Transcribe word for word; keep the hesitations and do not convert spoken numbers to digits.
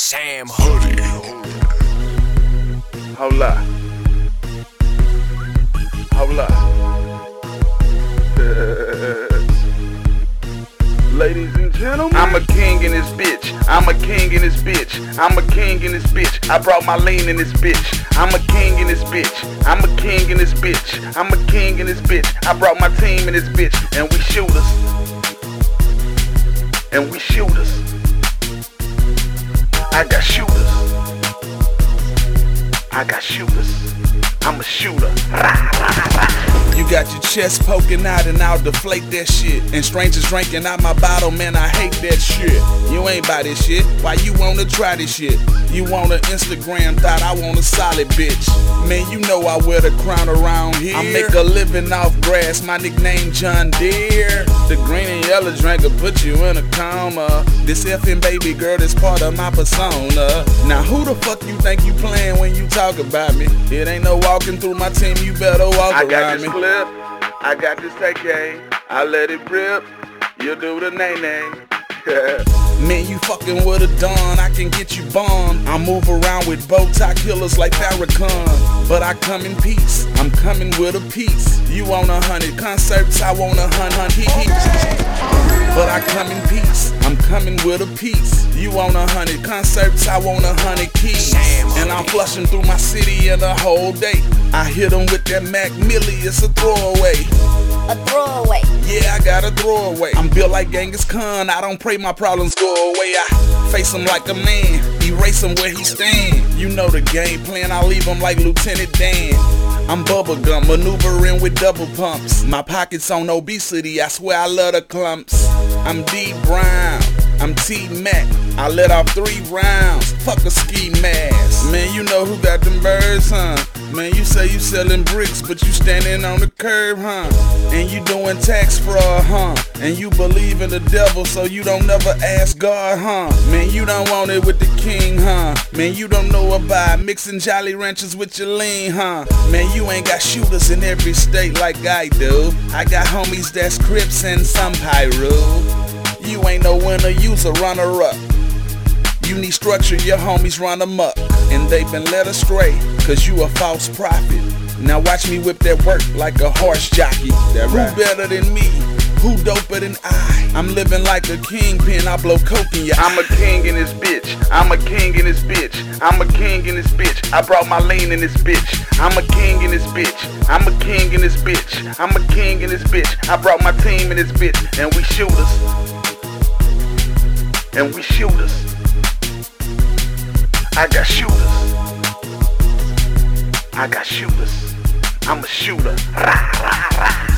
Sam Hoodie. Hold up. Hold up. Ladies and gentlemen, I'm a king in this bitch. I'm a king in this bitch. I'm a king in this bitch. I brought my lean in this bitch. I'm a king in this bitch. I'm a king in this bitch. I'm a king in this bitch. I brought my team in this bitch. And we shooters. And we shooters. I got shooters. I got shooters. I'm a shooter. Rah, rah, rah. You got your chest poking out and I'll deflate that shit. And strangers drinking out my bottle, man, I hate that shit. You ain't buy this shit, why you wanna try this shit? You want an Instagram thought, I want a solid bitch. Man, you know I wear the crown around here. I make a living off grass, my nickname John Deere. The green and yellow drink will put you in a coma. This effing baby girl is part of my persona. Now who the fuck you think you playing when you talk about me? It ain't no walking through my team, you better walk I around me. I got this A K, I let it rip, you do the nay-nay. Man, you fucking with a Don, I can get you bombed. I move around with bow tie killers like Farrakhan. But I come in peace, I'm coming with a piece. You want a hundred concerts, I want a hundred heaps. But I come in peace, I'm coming with a piece. You want a hundred concerts, I want a hundred keys. And I'm flushing through my city in a whole day. I hit them with that Mac Millie, it's a throwaway. A throwaway. Yeah, I got a throwaway. I'm built like Genghis Khan, I don't pray my problems go away. I face him like a man, erase him where he stand. You know the game plan, I leave him like Lieutenant Dan. I'm bubblegum, maneuvering with double pumps. My pockets on obesity, I swear I love the clumps. I'm D Brown, I'm T Mac. I let off three rounds, fuck a ski mask. Man, you know who got them birds, huh? Man, you say you selling bricks, but you standing on the curb, huh? And you doing tax fraud, huh? And you believe in the devil, so you don't never ask God, huh? Man, you don't want it with the king, huh? Man, you don't know about mixing Jolly Ranchers with your lean, huh? Man, you ain't got shooters in every state like I do. I got homies that's Crips and some Pyro. You ain't no winner, you's a runner-up. You need structure, your homies run amok. And they been led astray, cause you a false prophet. Now watch me whip that work like a horse jockey. That right. Who better than me? Who doper than I? I'm living like a kingpin, I blow coke in your eye. I'm a king in this bitch, I'm a king in this bitch. I'm a king in this bitch, I brought my lean in this bitch. I'm a king in this bitch, I'm a king in this bitch. I'm a king in this bitch, I brought my team in this bitch. And we shooters. And we shooters. I got shooters. I got shooters. I'm a shooter. Rah, rah, rah.